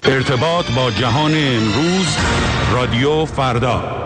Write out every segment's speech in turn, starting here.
ارتباط با جهان امروز، رادیو فردا.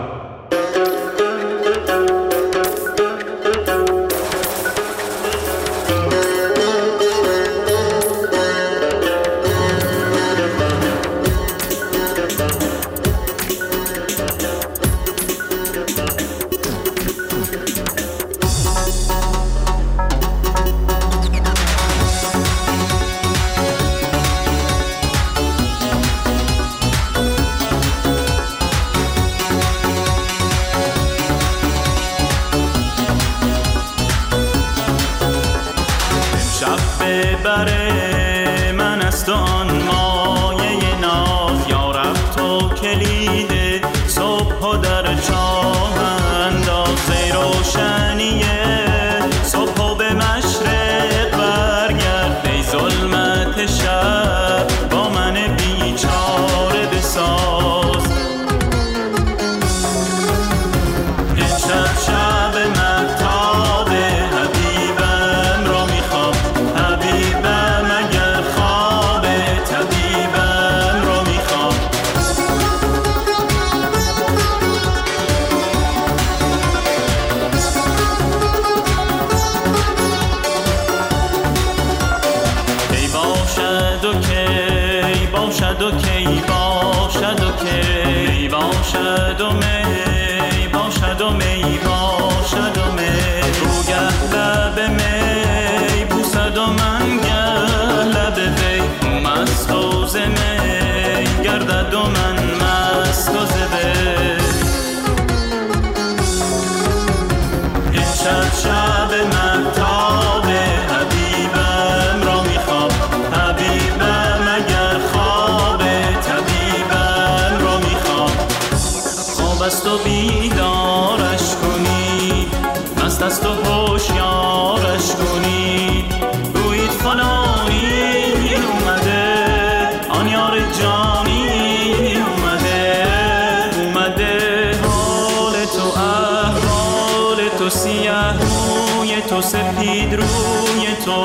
سپید روی تو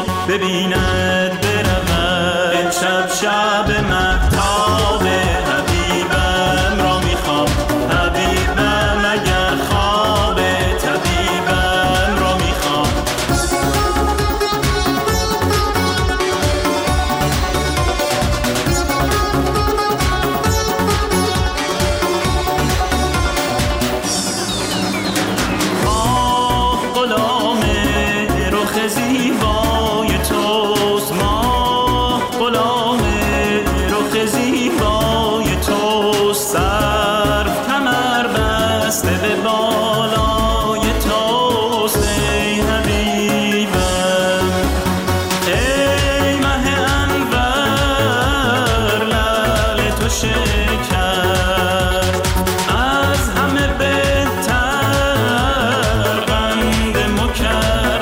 ببیند برود شب شب مهتاب حبیبم را میخوام حبیبم اگر خواب طبیبم را میخوام زیبای توست ماه غلام رخ زیبای توست سر کمر بسته به بالای توست ای حبیبم ای مه انور لعل تو شکر از همه بهتر قند مکرر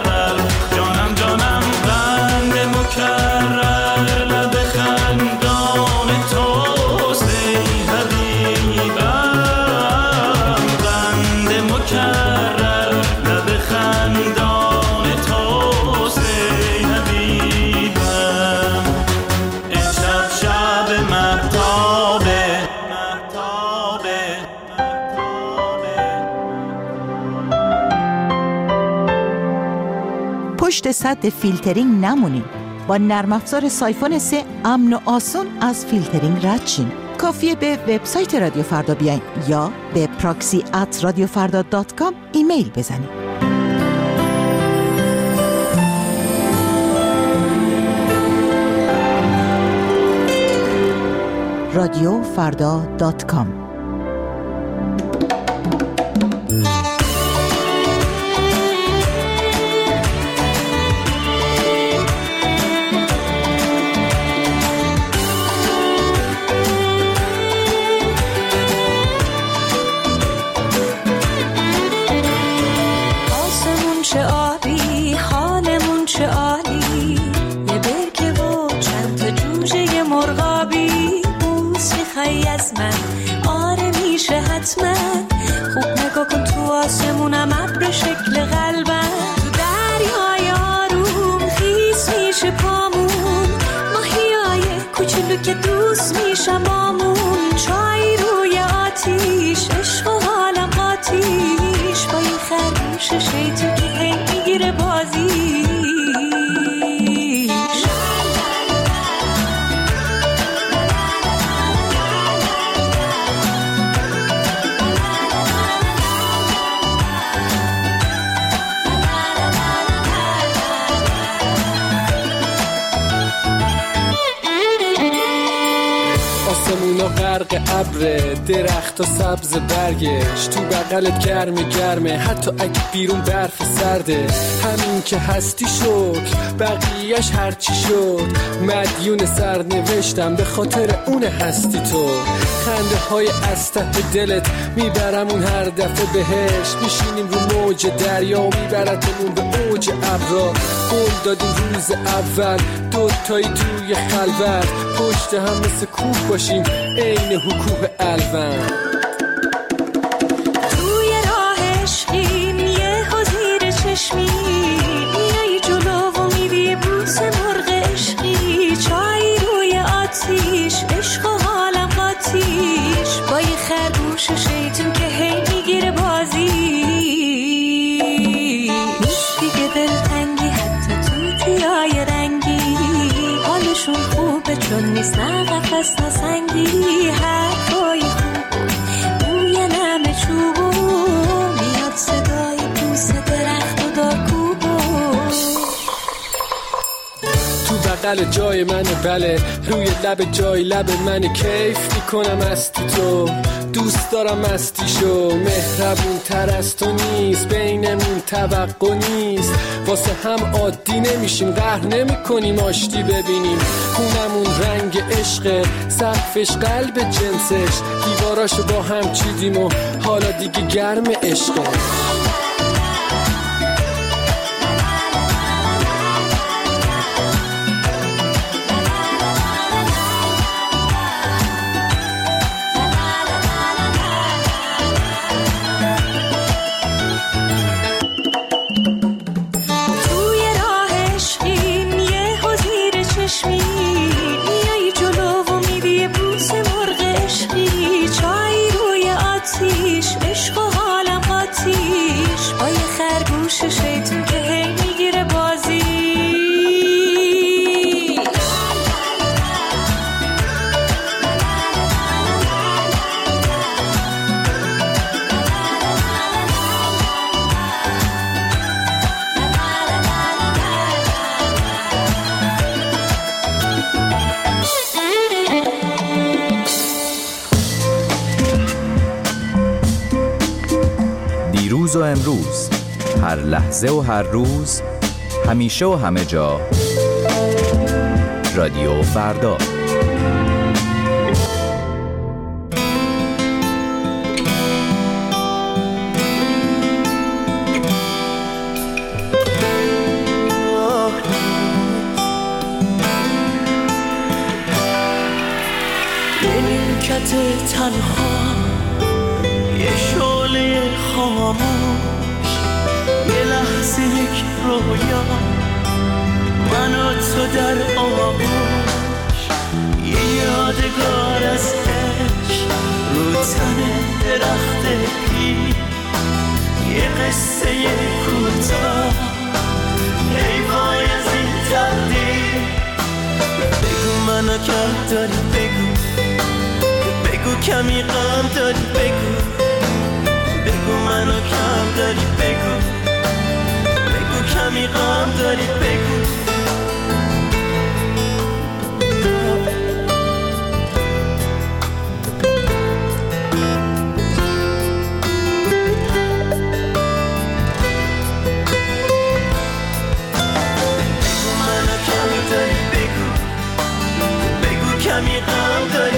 پشت سد فیلترینگ نمونین. با نرم افزار سایفون 3 امن و آسون از فیلترینگ رد شین. کافیه به وبسایت رادیو فردا بیاین یا به proxy@radiofarda.com ایمیل بزنین. radiofarda.com حتما خوب نگاه کن تو آسمونم ابر شکل قلبم تو دریای آروم خیس میشه پامون ماهیای کوچولو که دوست میشه شبامون چای روی آتیش، عشق و حالم آتیش، با این خرگوش شیطون که هی میگیره بازیش. آسمونا غرق ابره، درخت و سبز برگش، تو بغلت گرمه حتی اگه بیرون برف سرده. همین که هستی شد بقیهش هرچی شد، مدیون سرنوشتم به خاطر اون هستی تو. خنده های از ته دلت میبرمون هر دفعه بهش، میشینیم رو موج دریا و میبرتمون به اوج ابرا. قول دادیم روز اول دوتایی توی خلوت، پشت هم مثل کوه باشیم عین حکوه الوند. توی راه عشقیم یه زیر چشمی، میای جلو و میری بوس مرغ عشقی، چای روی آتیش، عشق و حالم آتیش، با یه خرگوش شیطون که هی میگیره بازی. نیست دیگه دلتنگی حتی تو تیای رنگی، حالشون خوبه چون نیست نه قفص نه سنگی. حرفای خوب بوی نم چوبو، میاد صدای بوس درخت و دارکوبو. تو بغل جای من بله، روی لب جای لب من، کیف میکنم استی تو، دوست دارم استیشو. مهربون تر از تو نیست، بینمون توقع نیست، واسه هم عادی نمیشیم، قهر نمی کنیم آشتی ببینیم. خونمون رنگ عشقه، سقفش قلب جنسش، دیواراشو با هم چیدیم و حالا دیگه گرم عشقه. میای جلو و میری بوس مرغ عشقی، چای روی آتیش، عشق و حالم آتیش، با یه خرگوش شیطون که هی میگیره بازی. دیروز و امروز، هر لحظه و هر روز، همیشه و همه جا، رادیو فردا. یه نیمکت تنها، یه شعله خاموش، یه لحظه یک رویا، من و تو در آغوش، یه یادگار از عشق رو تن درخت پیر، یه قصه کوتاه، ای وای از این تقدیر. بگو منو کم داری، بگو کمی غم داری، بگو منو کم داری، بگو کمی غم داری، بگو. کمی غم داری،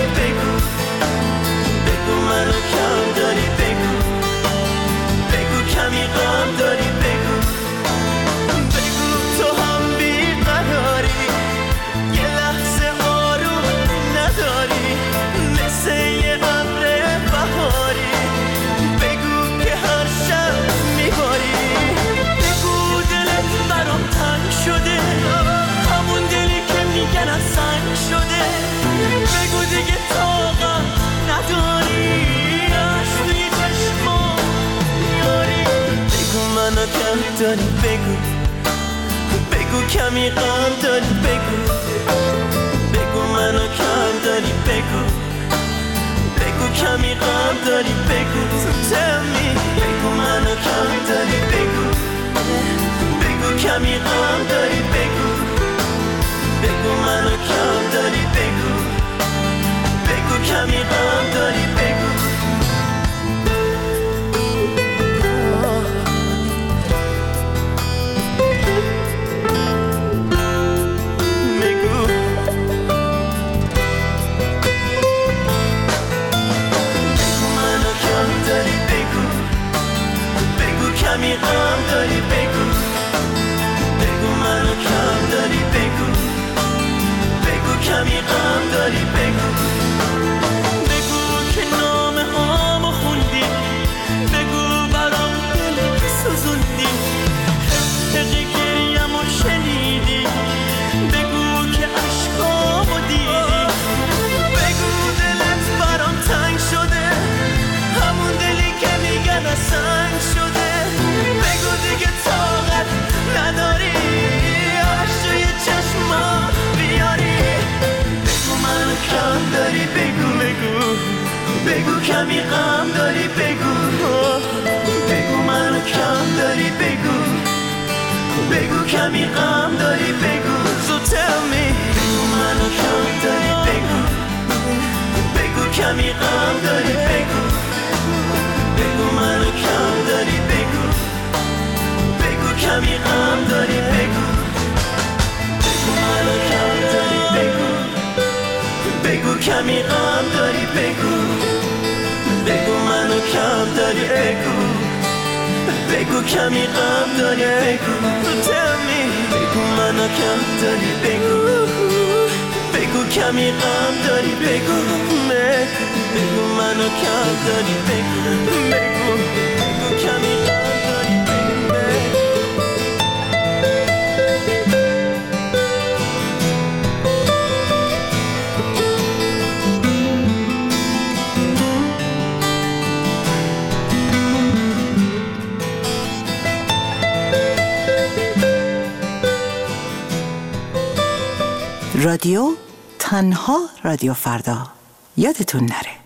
بگو منو کم داری، بگو کمی غم داری، بگو تو هم بیقراری، یه لحظه آروم نداری، مثل یه ابر بهاری، بگو که هر شب میباری، بگو دلت برام تنگ شده، همون دلی که میگن از سنگ شده، داری بگو، بگو کمی غم داری بگو، بگو منو کم داری بگو، بگو کمی غم داری بگو. So tell me بگو منو کم داری بگو، بگو کمی غم داری بگو، بگو منو کم داری بگو، بگو کمی غم داری بگو. کمی غم داری بگو، بگو منو کم داری بگو، بگو کمی غم داری بگو، بگو که نامه هامو خوندی، بگو برام دل سوزوندی، حقی گریمو شنیدی، بگو که عشقامو دیدی، بگو دلت برام تنگ شده، همون دلی که میگن سنگ شده، بگو دیگه طاقت نداری آش توی چشما بیاری، بگو منو کم داری بگو، بگو بگو کمی غم داری بگو، بگو منو کم داری بگو، بگو کمی غم داری بگو. So tell me بگو منو کم داری بگو، بگو کمی غم داری بگو، بگو منو کم داری بگو، بگو کمی غم داری بگو، بگو منو کم داری بگو، بگو کمی غم داری بگو، بگو منو کم داری بگو، بگو کمی غم داری بگو. So tell me بگو منو کم داری بگو، بگو کمی غم داری بگو، بگو منو کم داری بگو، بگو بگو کمی غم داری بگو. رادیو تنها رادیو فردا، یادتون نره.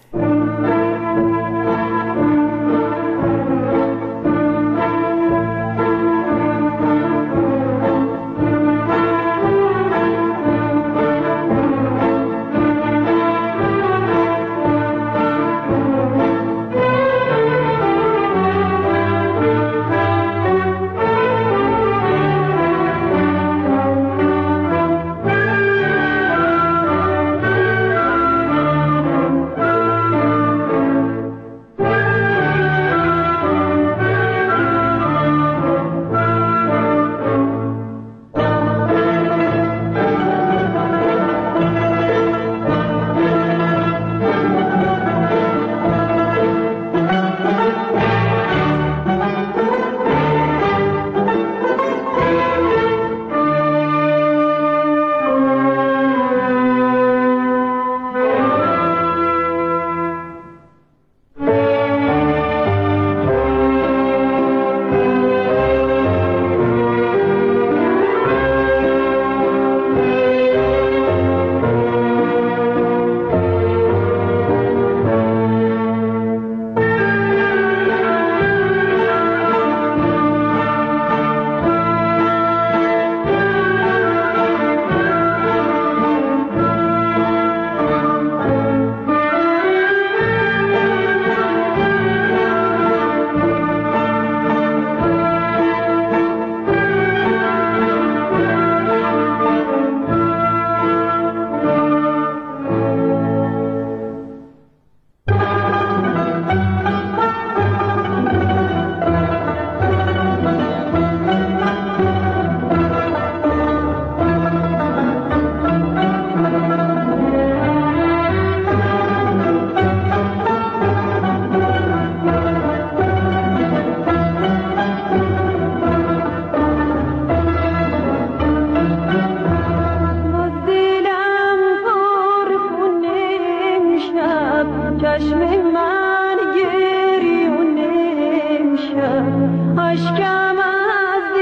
اشکم از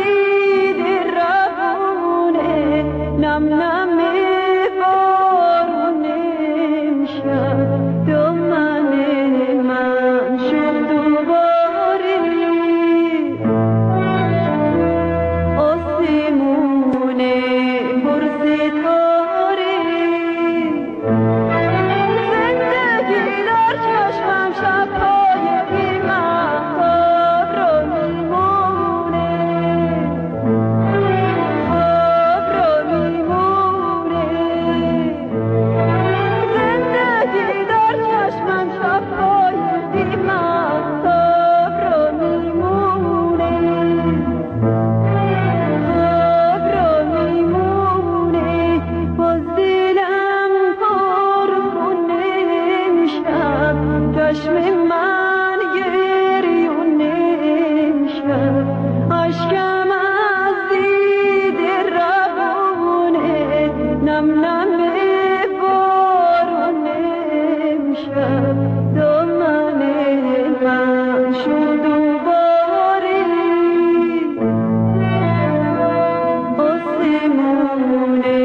چشم من گریونه شد، اشکم از دید روونه، نم نم بارونه شد، دامن من شد و باری آسمونه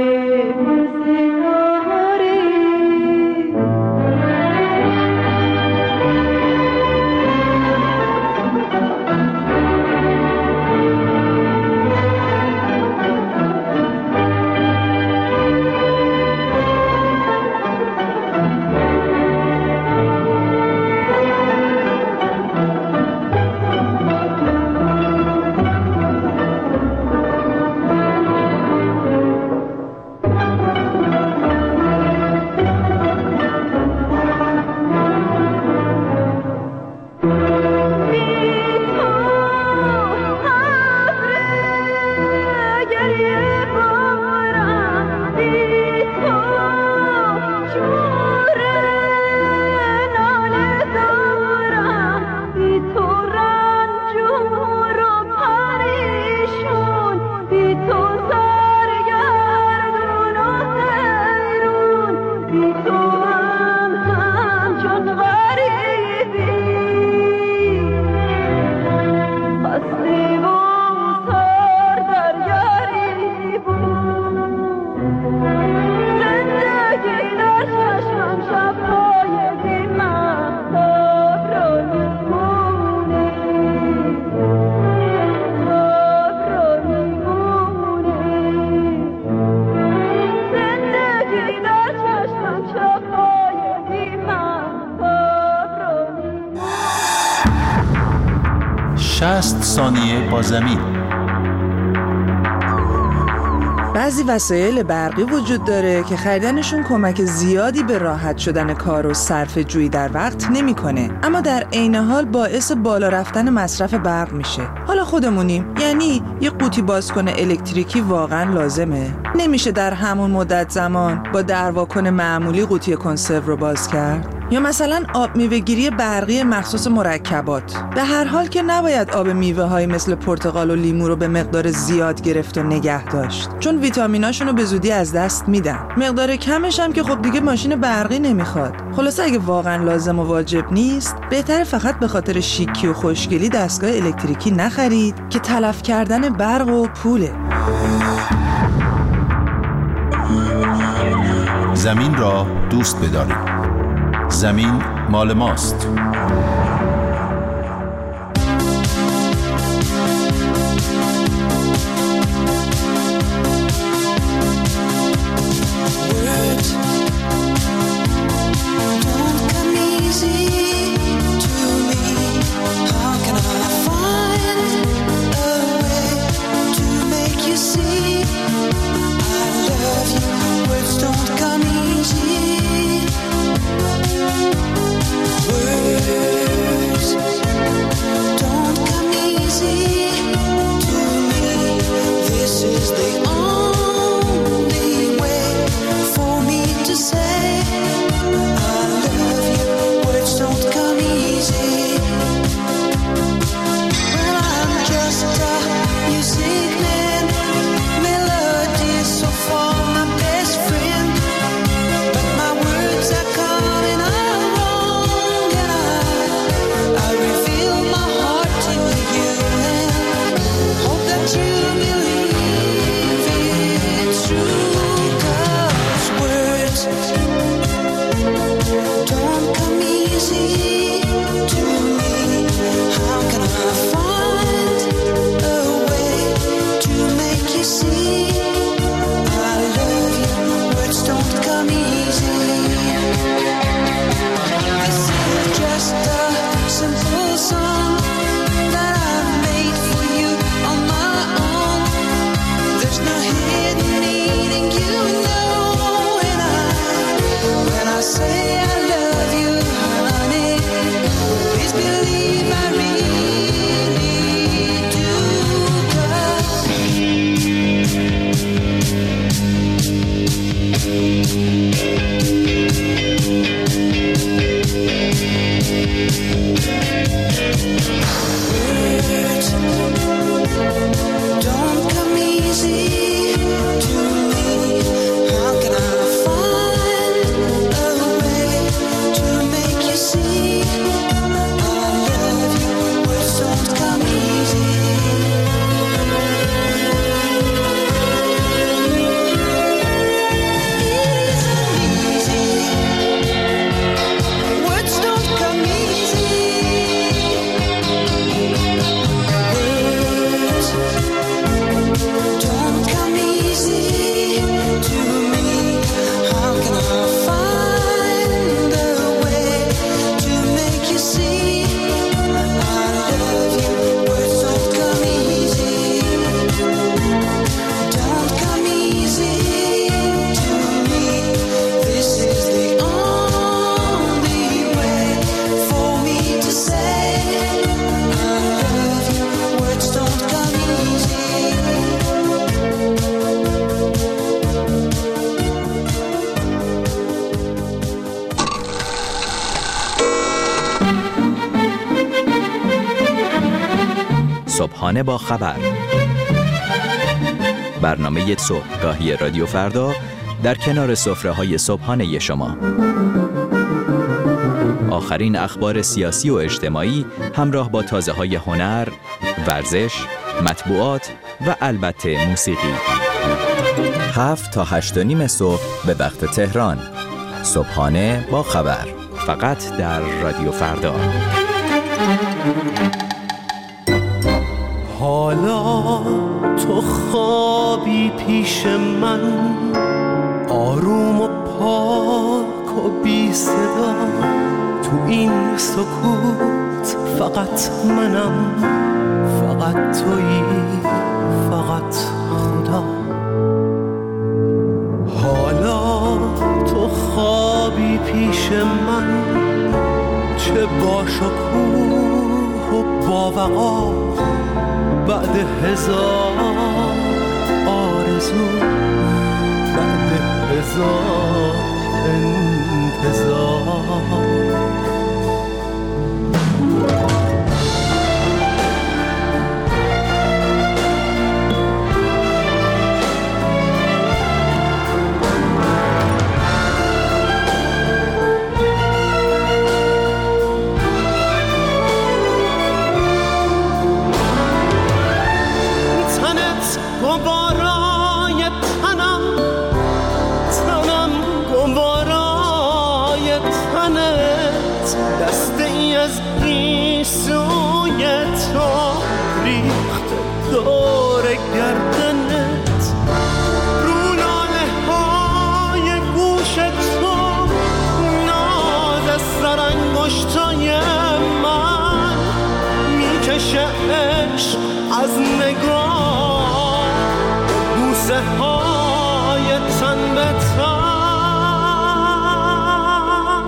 ثانیه با زمین. بعضی وسایل برقی وجود داره که خریدنشون کمک زیادی به راحت شدن کار و صرفه جویی در وقت نمیکنه، اما در عین حال باعث بالا رفتن مصرف برق میشه. حالا خودمونیم، یعنی یه قوطی بازکن الکتریکی واقعا لازمه؟ نمیشه در همون مدت زمان با درواکن معمولی قوطی کنسرو رو باز کرد؟ یا مثلا آب میوه‌گیری برقی مخصوص مرکبات. به هر حال که نباید آب میوه‌های مثل پرتقال و لیمو رو به مقدار زیاد گرفت و نگه داشت، چون ویتامیناشون رو به زودی از دست میدن. مقدار کمش هم که خب دیگه ماشین برقی نمیخواد. خلاصه اگه واقعا لازم و واجب نیست، بهتره فقط به خاطر شیکی و خوشگلی دستگاه الکتریکی نخرید که تلف کردن برق و پوله. زمین را دوست بدارید. زمین مال ماست. صبحانه با خبر، برنامه صبحگاهی رادیو فردا در کنار سفره‌های صبحانه شما. آخرین اخبار سیاسی و اجتماعی همراه با تازه‌های هنر، ورزش، مطبوعات و البته موسیقی. 7 تا 8:30 صبح به وقت تهران. صبحانه با خبر، فقط در رادیو فردا. حالا تو خوابی پیش من، آروم و پاک و بی صدا. تو این سکوت فقط منم، فقط تویی، فقط خدا. حالا تو خوابی پیش من، چه با شکوه و با وقار. بعد 1000 آرزو، بعد 1000 انتظار. عشق از نگاه، بوسه های تن به تن.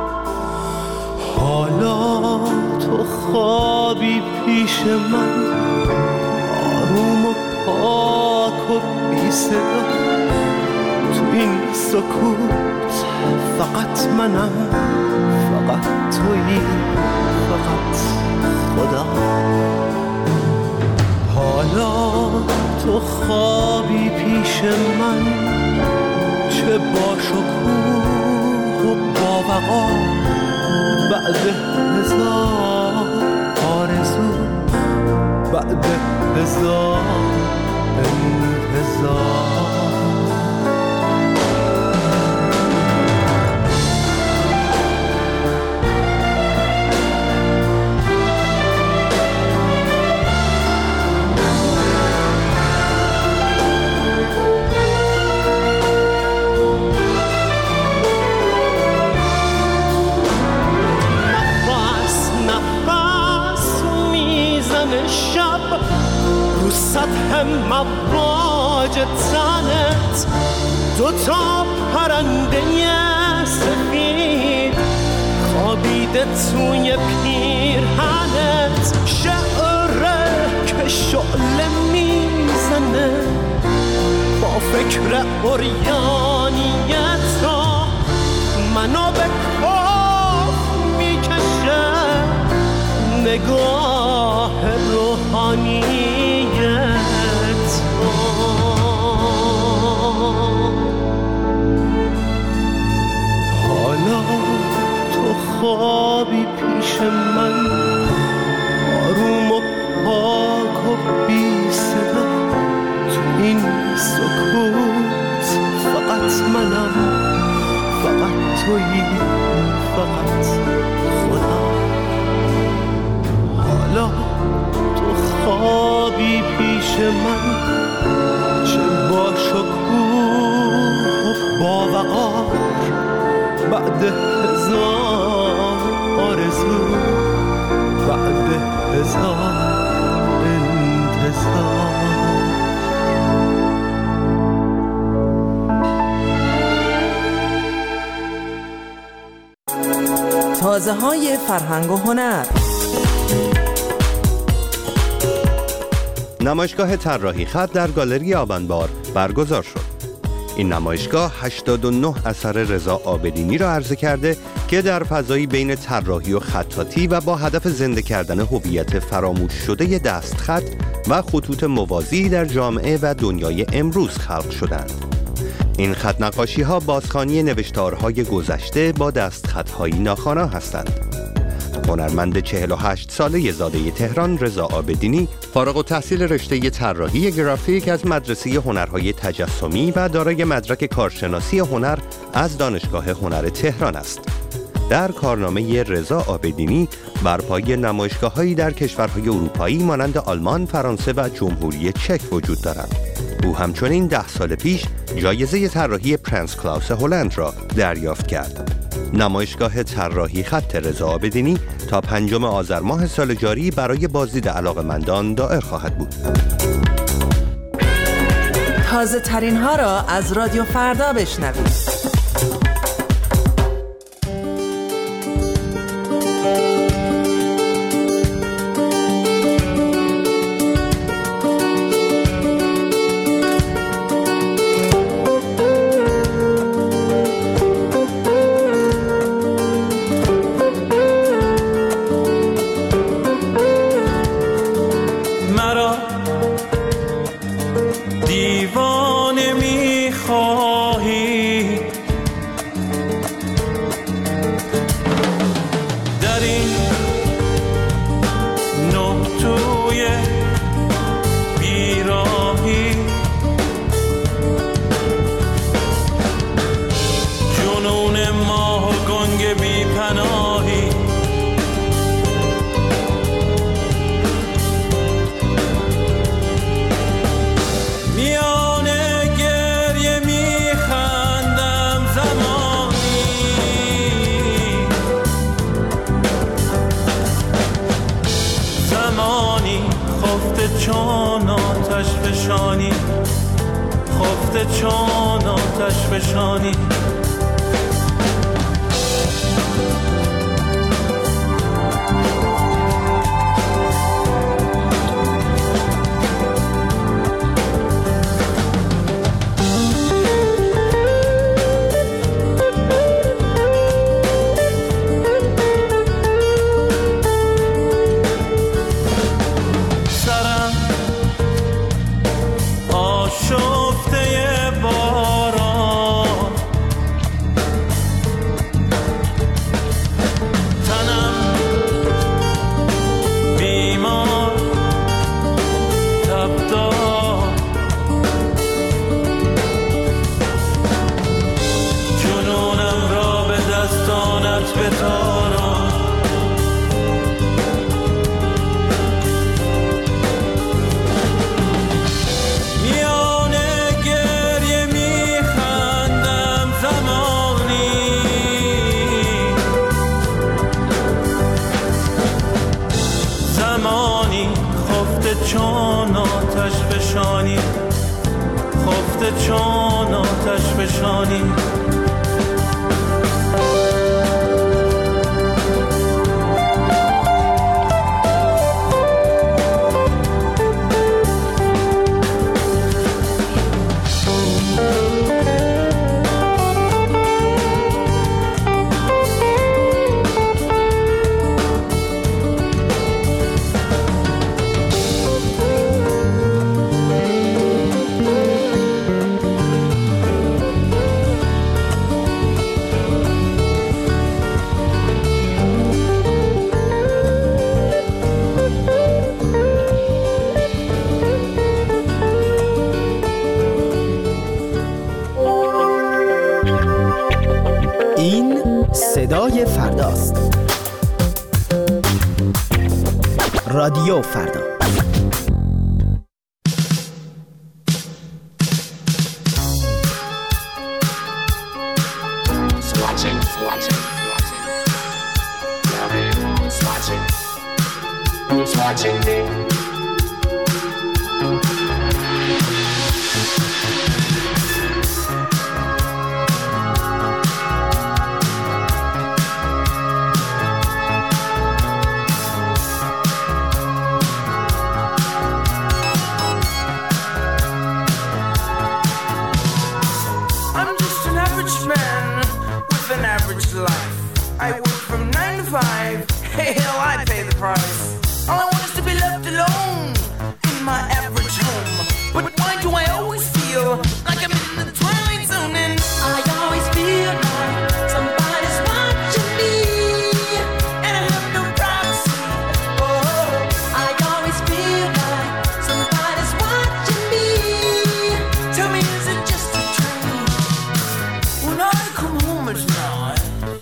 حالا تو خوابی پیش من، آروم و پاک و بی صدا. تو این سکوت فقط منم، فقط تویی، فقط خدا. حالا تو خوابی پیش من، چه با شکوه و با وقار. بعد 1000 آرزو، بعد 1000 انتظار. سطح مواج تنت، 2 تا پرنده سفید خوابیده توی پیرهنت. شعره که شعله میزنه با فکر عریانیت را، منو به کاف میکشه نگاه روحانیت. حالا تو خوابی پیش من، آروم و پاک و بی صدا. تو این سکوت فقط منم، فقط تویی، فقط خدا. حالا تو خوابی پیش من، چه با شکوه و با وقار. بعد 1000 آرزو، بعد 1000 انتظار. تازه‌های فرهنگ و هنر. نمایشگاه طراحی خط در گالری آبانبار برگزار شد. این نمایشگاه 89 اثر رضا عابدینی را عرضه کرده که در فضایی بین طراحی و خطاطی و با هدف زنده کردن هویت فراموش شده دستخط و خطوط موازی در جامعه و دنیای امروز خلق شدند. این خط نقاشی ها بازخوانی نوشتارهای گذشته با دستخط‌های ناخوانا هستند. هنرمند 48 ساله زاده تهران رضا عابدینی فارغ التحصیل رشته طراحی گرافیک از مدرسه هنرهای تجسمی و دارای مدرک کارشناسی هنر از دانشگاه هنر تهران است. در کارنامه رضا عابدینی بر پایه نمایشگاه‌هایی در کشورهای اروپایی مانند آلمان، فرانسه و جمهوری چک وجود دارد. او همچنین 10 سال پیش جایزه طراحی پرنس کلاوس هلند را دریافت کرد. نمایشگاه طراحی خط رضا عابدینی تا 5 آذر ماه سال جاری برای بازدید علاقه‌مندان دائر خواهد بود. تازه ترین ها را از رادیو فردا بشنوید. چون آتش فشانی، خفته چون آتش فشانی. چون آتش فشانی، خفته چون آتش فشانی. صدای فرداست. رادیو فردا. average life. I work from 9 to 5. Hey, hell, I pay the price. All I want is to be left alone in my average home. But why do I always feel like I'm in the twilight zone? And I always feel like somebody's watching me, and I have no privacy. Oh, I always feel like somebody's watching me. Tell me, is it just a dream? When I come home at night,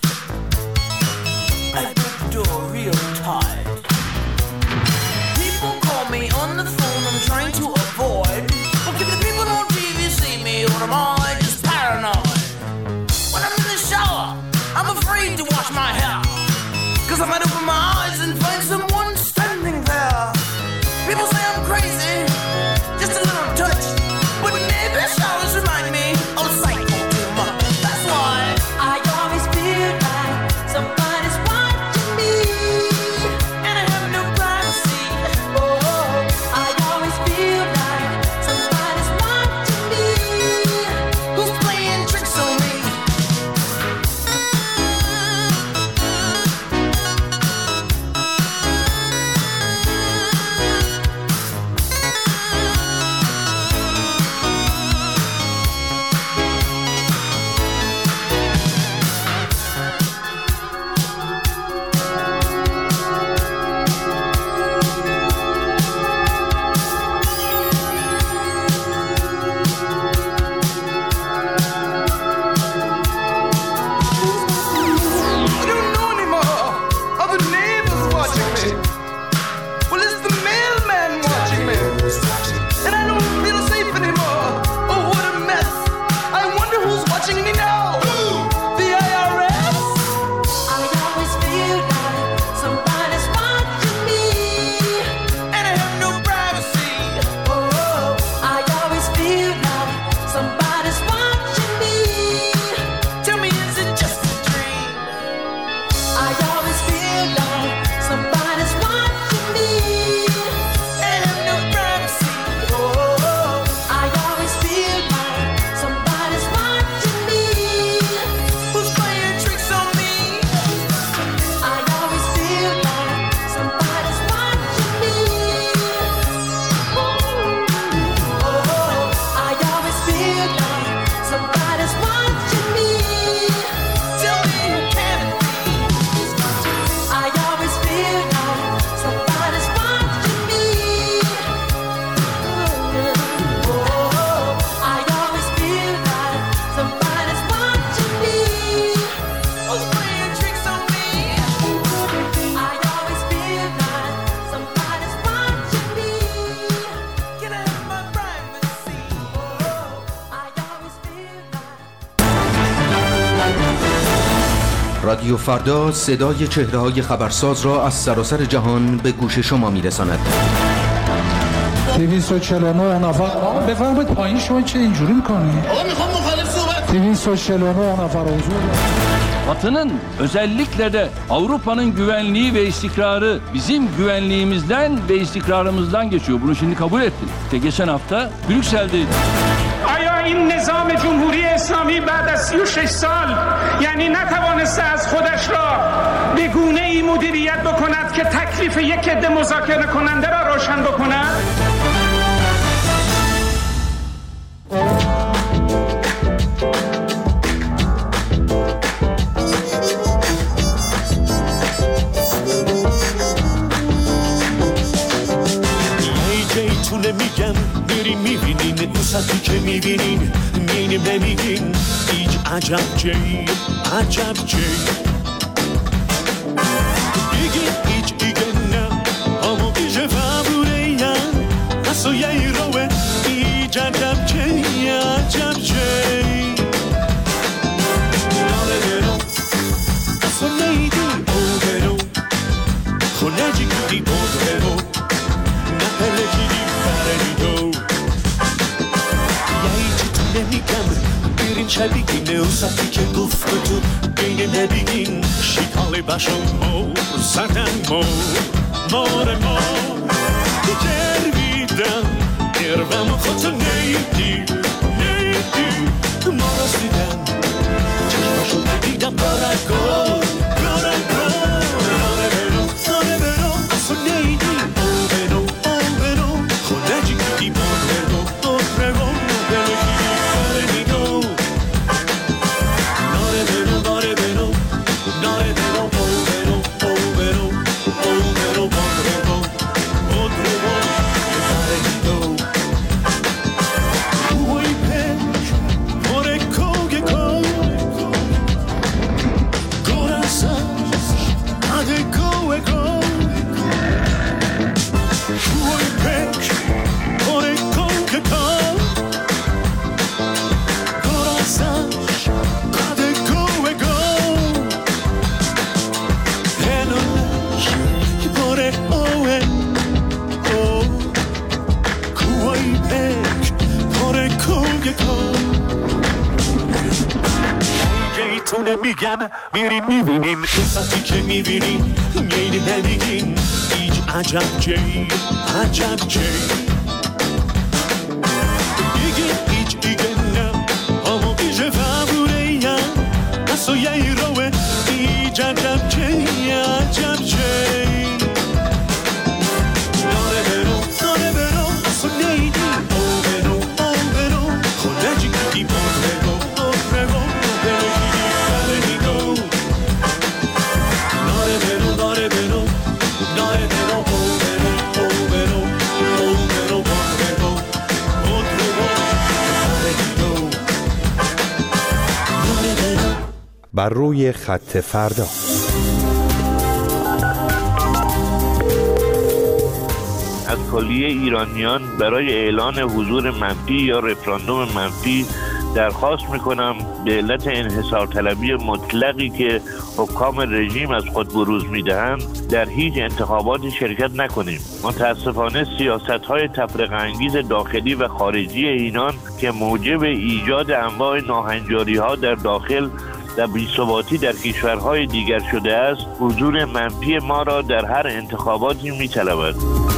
I get the door real tight. People call me on the phone, I'm trying to avoid. But if the people on TV see me, or am I just paranoid? When I'm in the shower, I'm afraid to wash my hair, 'cause I might open my eyes and find someone standing there. People say I'm crazy, just a little touch, but maybe showers remind me of psycho too much. That's why I always feel like somebody's watching me, and I have no privacy. Oh, I always feel like somebody's watching me. Who's playing tricks on me? I don't know anymore. Are the neighbors watching me? Well, it's the mailman watching me. And I don't feel safe anymore. Oh, what a mess. I wonder who's watching me now. The IRS? I always feel like somebody's watching me, and I have no privacy. Oh, I always feel like somebody's watching me. Tell me, is it just a dream? I always feel like somebody's watching me, and I have no privacy. Oh, I always feel like somebody's watching me. Who's playing tricks on me? I always feel like somebody's watching me. Oh, I always feel like somebody's watching me. Tell me, who can it be? I always feel like somebody's watching me. Oh, I always feel like somebody's watching me. Who's playing tricks on me? I always feel like somebody's watching me. Can I have my privacy? Oh, I always feel like. رادیو فردا صدای چهره‌های خبرساز را از سراسر جهان به گوش شما می‌رساند. 249 نفر بفرمایید پایین. شما چه اینجوری میکنی؟ آقا میخوام مخالف صحبت. 249 نفر حضور. Batı'nın özellikle de Avrupa'nın güvenliği ve istikrarı bizim güvenliğimizden ve istikrarımızdan geçiyor. Bunu şimdi kabul ettin. İşte geçen hafta Brüksel'deydik. آیا این نظام جمهوری اسلامی بعد از 36 سال یعنی نتوانسته از خودش را به گونه‌ای مدیریت بکند که تکلیف یک عده مذاکره کننده را روشن بکند؟ میگم بریم میبینین اون سطحی که میبینین میینیم نمیگین هیچ عجب جی بگین هیچ ایگه نه اما بیشه فبوریم اصلا یه روه هیچ عجب جی ناله درو اصلا نیدی اوگرو خونه جی کدی اوگرو نه پله جیدی نمیگم برین شبیگین اون سطحی که گفت تو بین نبیگین شیکالی باشم مو زدن مار گرویدم گروم خودتو نیدی ما رسیدن چشم میگم میریم میبینیم قصتی که میبینیم میلی نمیگیم هیچ عجب جایی عجب جایی دیگه هیچ دیگه نه اما بیشه فبوره یا نسو یه روه هیچ عجب جایی عجب جایی داره برو سو نیدی او برو خونه جیگی باز برو بر روی خط فردا. از کلیه ایرانیان برای اعلان حضور منفی یا رفراندوم منفی درخواست میکنم به علت انحصار طلبی مطلقی که حکام رژیم از خود بروز میدهند در هیچ انتخاباتی شرکت نکنیم. متاسفانه سیاست‌های تفرقه انگیز داخلی و خارجی اینان که موجب ایجاد انواع ناهنجاری‌ها در داخل و بی‌ثباتی در کشورهای دیگر شده است، حضور منفی ما را در هر انتخاباتی می‌طلبد.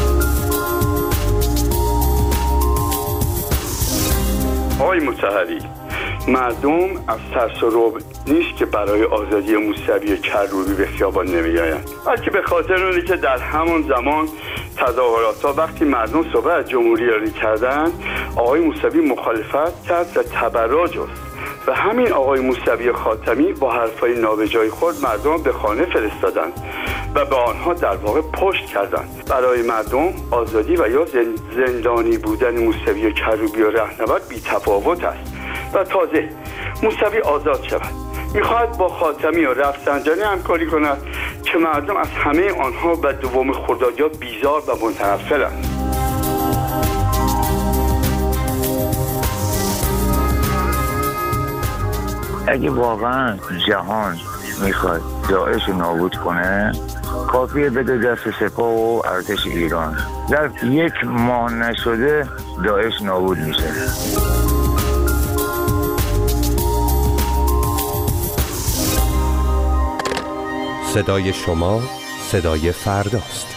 آقای مطهری، مردم از ترس و رعب نیست که برای آزادی موسوی و کروبی به خیابان نمی‌آیند، بلکه به خاطر اونی که در همان زمان تظاهرات‌ها وقتی مردم صحبت از جمهوری کردند، آقای موسوی مخالفت کرد و تبرع جست و همین آقای موسوی خاتمی با حرفای نابجای خود مردم به خانه فرستادند و به آنها در واقع پشت کردند. برای مردم آزادی و یا زندانی بودن موسوی و کروبی و رهنورد بی تفاوت است و تازه موسوی آزاد شود میخواهد با خاتمی و رفسنجانی همکاری کند که مردم از همه آنها و دوم خردادیا بیزار و متنفرند. اگه واقعا جهان میخواد داعش نابود کنه، کافیه بده دست سپاه و ارتش ایران. در 1 ماه نشده داعش نابود میشه. صدای شما صدای فرداست.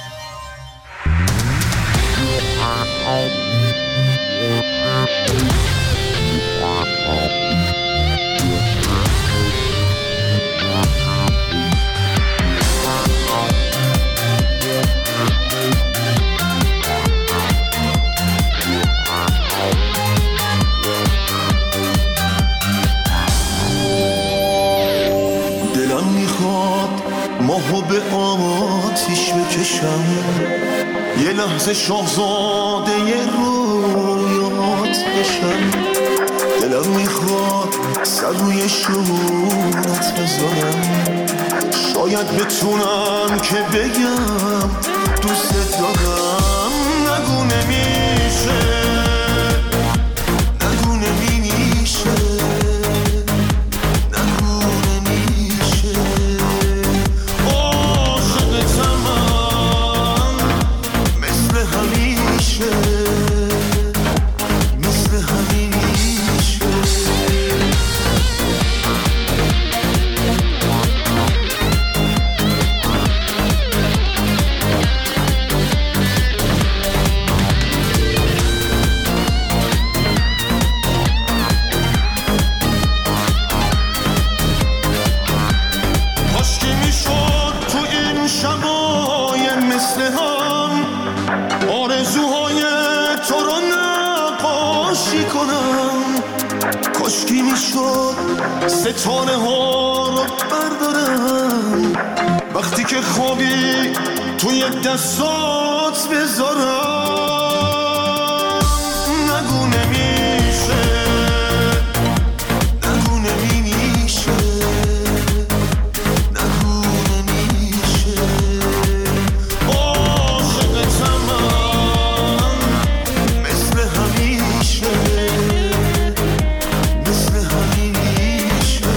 ماهو به آتیش بکشم، یه لحظه شاهزاده رویات بشم. دلم میخواد سر روی شونت بذارم، شاید بتونم که بگم دوست دارم. نگو نمیشه، نگو نمیشه، کنم، کاشکی میشد ستاره ها رو بردارم، وقتی که خوابی توی دستات بذارم. نگو نمیشه، نگو نمیشه، نگو نمیشه، عاشقتم من مثل همیشه، مثل همیشه.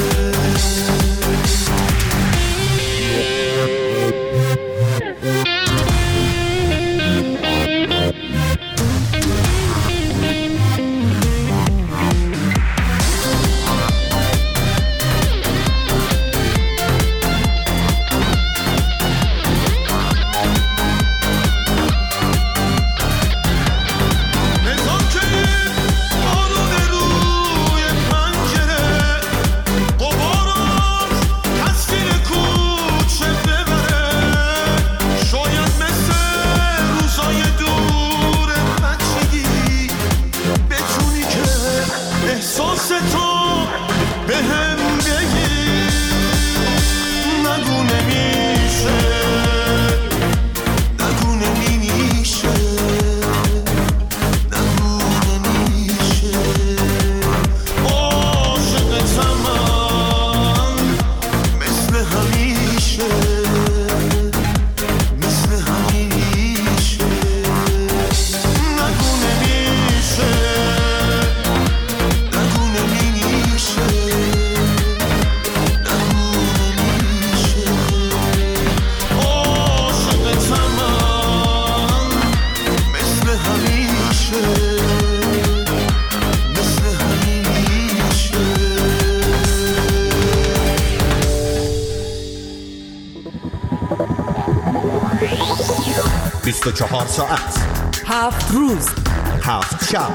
ساعت 7 روز 7 شب،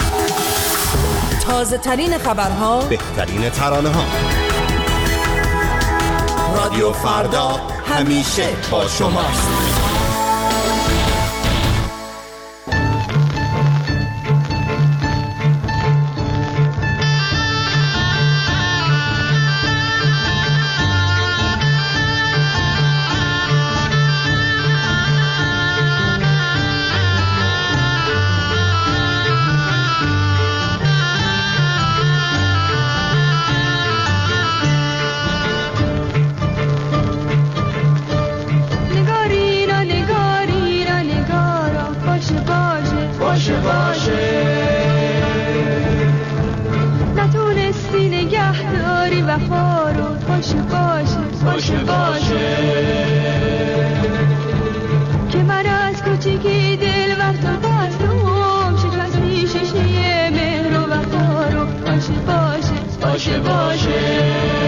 تازه ترین خبرها، بهترین ترانه ها. رادیو فردا همیشه با شماست. نتونستی نگه داری وفا رو، باشه باشه باشه که من از کوچیکی دل وقت و دستم شکستی شیشه مهر و وفا رو، باشه باشه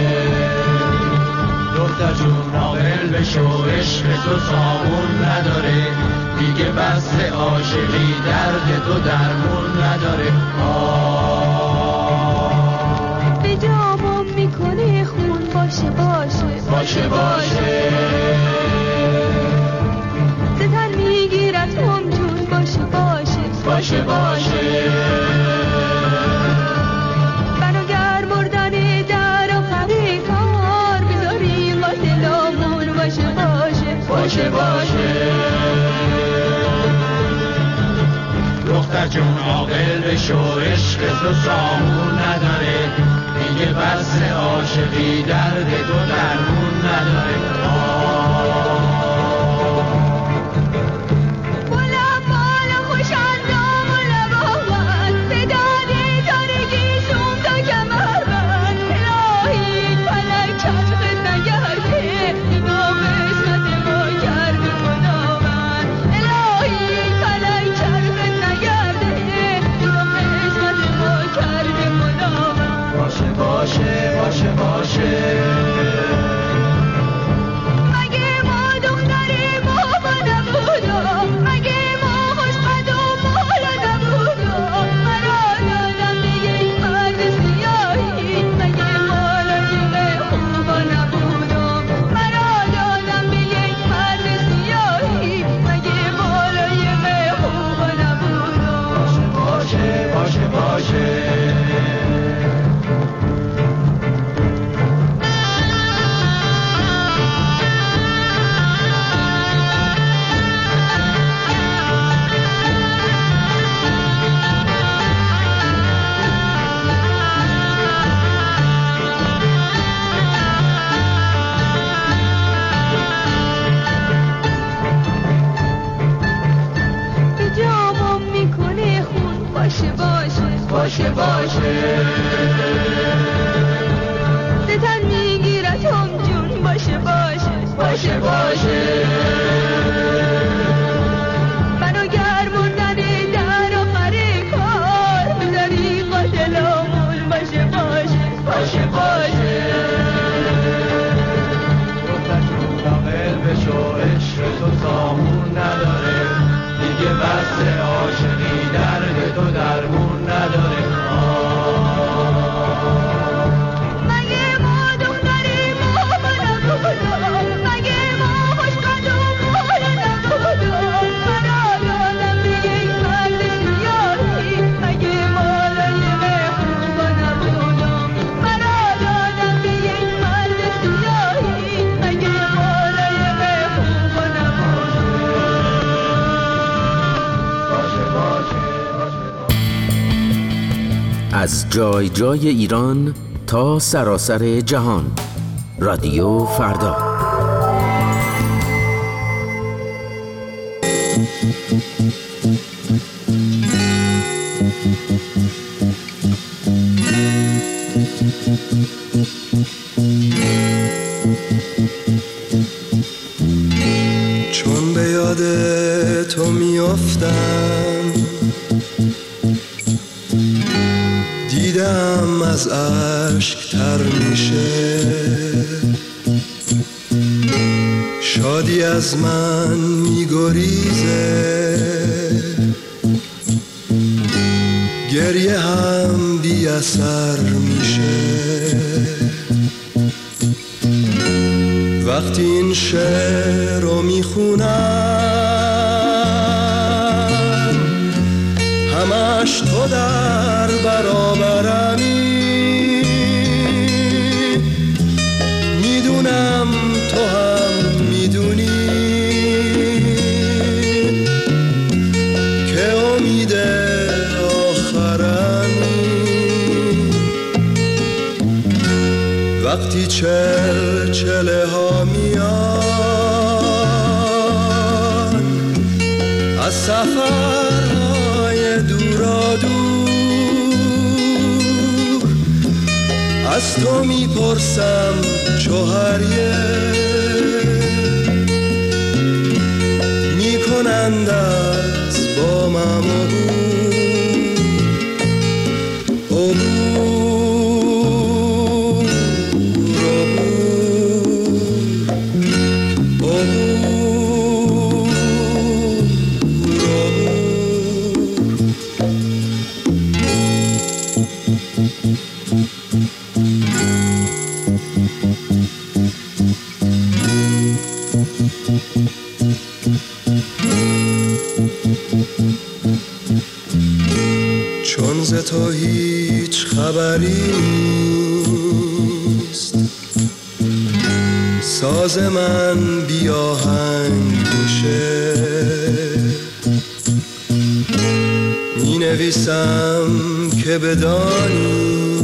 دختر جون عاقل بشو، عشق تو سامون نداره دیگه، بس عاشقی درد تو درمون نداره. به جامون میکنه خون، باشه ستن میگیرد هم جون، باشه بنو گر مردن در آخر کار بذاریم قاتلامون، باشه دختر جون عاقل بشو، عشق تو سامون نداره دیگه، بس عاشقی درد تو درمون نداره. باشه باشه باشه ستن میگیرد هم جون باشه باشه باشه باشه منو گرموندنی در آخر کار بذاری قاتلامون باشه باشه باشه باشه قلبشو عشق تو سامون نداره دیگه بس عاشقی درد تو درمون نداره مگه ما دختریم ما نبودم مگه ما خوشقدم ما نبودم مرا دادم به یک مرد سیاهی مگه مالای خوبا نبودم مرا دادم به یک مرد سیاهی مگه مالای خوبا نبودم از جای جای ایران تا سراسر جهان. رادیو فردا. چون به یاد تو میافتم دیدم از اشک تر میشه شادی از من میگریزه گریه هم بی اثر میشه وقتی این شعر رو میخونم همش تو در برابرمی میدونم تو هم میدونی که امید آخرمی وقتی چله ها میان از سفرهای دورا دور از تو میپرسم چهر میکنند از با من چون ز تو هیچ خبری نیست ساز من بی آهنگ میشه می نویسم که بدانی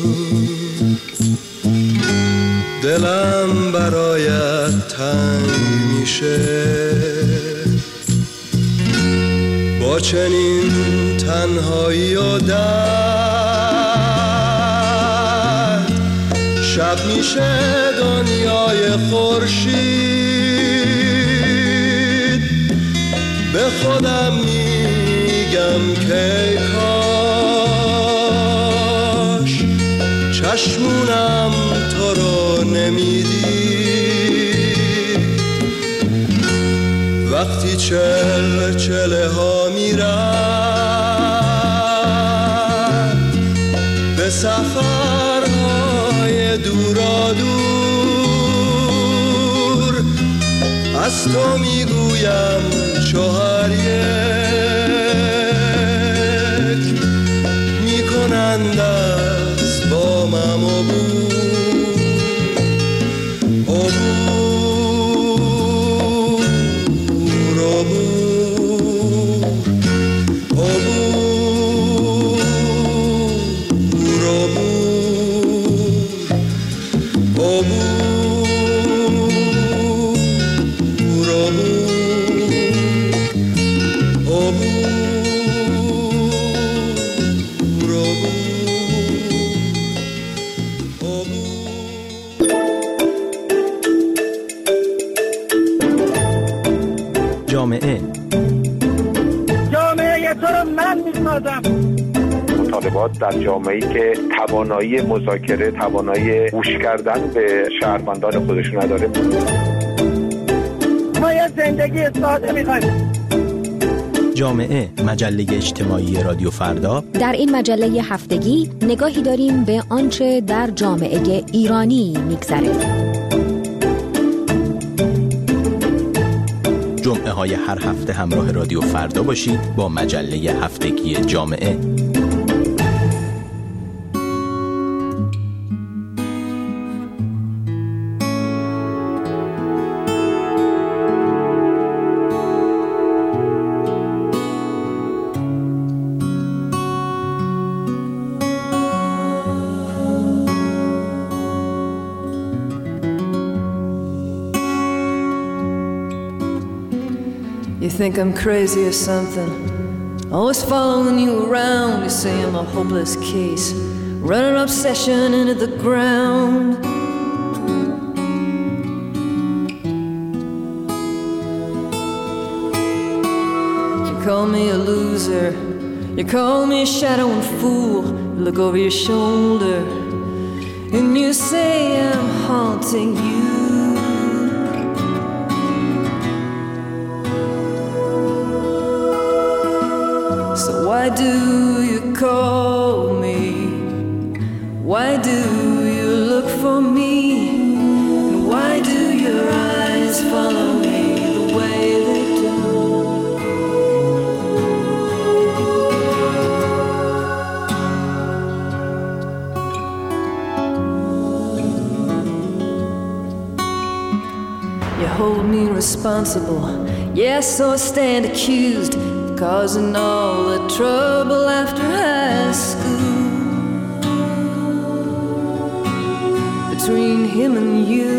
دلم برایت تنگ میشه با چنین تنهایی و درد شب میشه دنیای خورشید به خودم میگم که کاش چشمونم تو رو نمیدید وقتی چله ها میرد به سفرهای دورا دور از تو میگویم چهر یک میکنند از با من جامعه تو رو من میسازم. مطالبات در جامعه‌ای که توانایی مذاکره، توانایی گوش کردن به شهروندان خودشون نداره. ما یه زندگی ساده می‌خوایم. جامعه، مجله اجتماعی رادیو فردا. در این مجله هفتگی نگاهی داریم به آنچه در جامعه ایرانی می‌گذره. جمعه های هر هفته همراه رادیو فردا باشید با مجله هفتگی جامعه. You think I'm crazy or something? Always following you around. You say I'm a hopeless case, running obsession into the ground. You call me a loser, you call me a shadow and fool. You look over your shoulder and you say I'm haunting you. So why do you call me? Why do you look for me? And why do your eyes follow me the way they do? You hold me responsible, yes, so I stand accused, causing all the trouble after high school. Between him and you,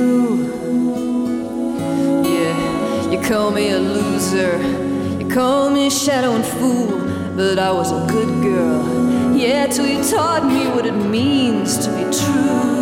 yeah, you call me a loser, you call me a shadow and fool, but I was a good girl, yeah, till you taught me what it means to be true.